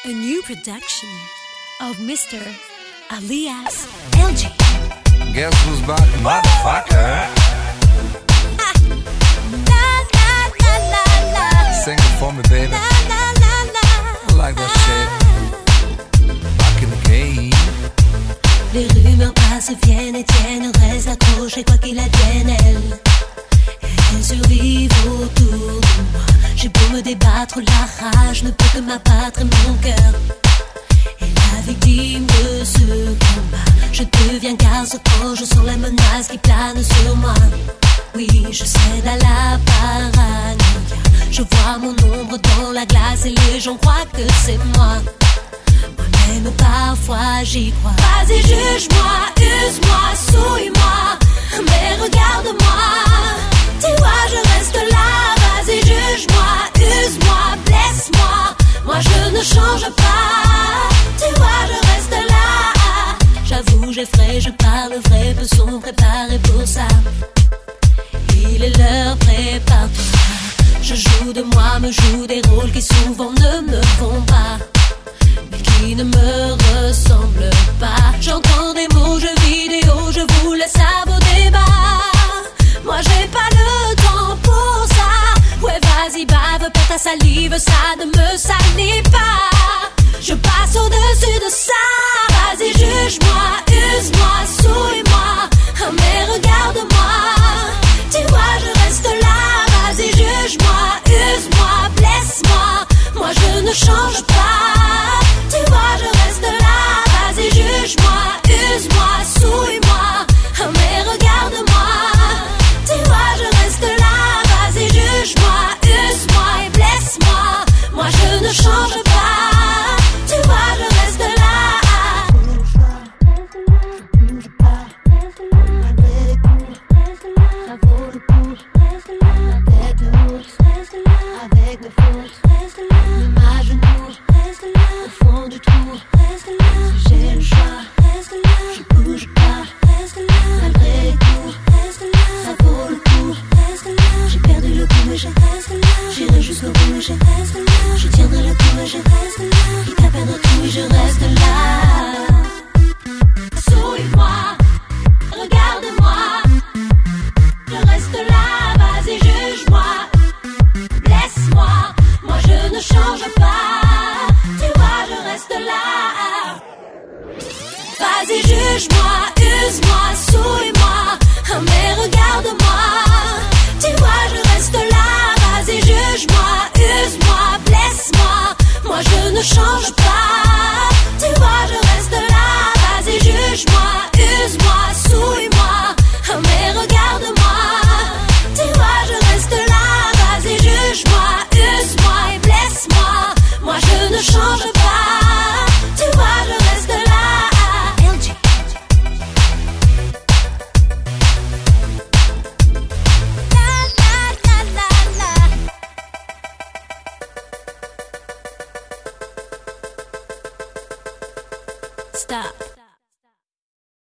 A new production of Mr. Alias LG. Guess who's back, motherfucker? Sing it for me, baby. I like that shit. Back in the game. Les rumeurs passent, viennent et tiennent, reste accrochée quoi qu'il advienne. Elles survivent autour de moi. J'ai beau me débattre, la rage ne peut que m'abattre et mon cœur est la victime de ce combat. Je deviens gaz quand je sens la menace qui plane sur moi. Oui, je cède à la paranoïa. Je vois mon ombre dans la glace et les gens croient que c'est moi. Moi-même parfois j'y crois. Vas-y, juge-moi, use-moi, souille-moi, mais regarde-moi. Tu vois, je reste là. Vas-y, juge-moi, use-moi, blesse-moi. Moi je ne change pas. Tu vois, je reste là. J'avoue, j'effraie, je parle vrai. Peu sont préparés pour ça. Il est l'heure, prépare-toi. Je joue de moi, me joue des rôles qui souvent ne me font pas, mais qui ne me ressemblent pas. J'entends des mots, je vidéo, je vous laisse à vos débats. Moi j'ai pas le temps pour ça. Ouais, vas-y, bave, perds ta salive, ça ne me salit pas. Je passe au-dessus de ça. Vas-y, juge-moi, use-moi, souille-moi, mais regarde-moi. Tu vois, je reste là. Vas-y, juge-moi, use-moi, blesse-moi. Moi je ne change pas. Tu vois, je reste là. Vas-y, juge-moi, use-moi, souille-moi, mais regarde-moi. Tu vois, je reste là. Vas-y, juge-moi, use-moi et blesse-moi. Moi je ne change pas. Tu vois, je reste là. Avec mes forces, même à genoux, au fond du trou. Si j'ai le choix, je bouge pas. Malgré les coups, ça vaut le coup. J'ai perdu le coup mais je reste là. J'irai jusqu'au bout mais je reste là. Je tiendrai le coup mais je reste là. Quitte à perdre tout mais je reste là. Souille-moi, regarde-moi. Je reste là, vas-y juge-moi. Blesse-moi, moi je ne change pas. Tu vois, je reste là. Vas-y, juge-moi, use-moi, souille-moi, mais regarde-moi. Tu vois, je reste là. Vas-y, juge-moi, use-moi, blesse-moi. Moi je ne change pas. Tu vois, je reste là. Vas-y, juge-moi, use-moi, souille-moi, mais regarde-moi. Tu vois, je reste là. Vas-y, juge-moi, use-moi et blesse-moi. Moi je ne change pas. Tu vois, je reste là. LG. Stop.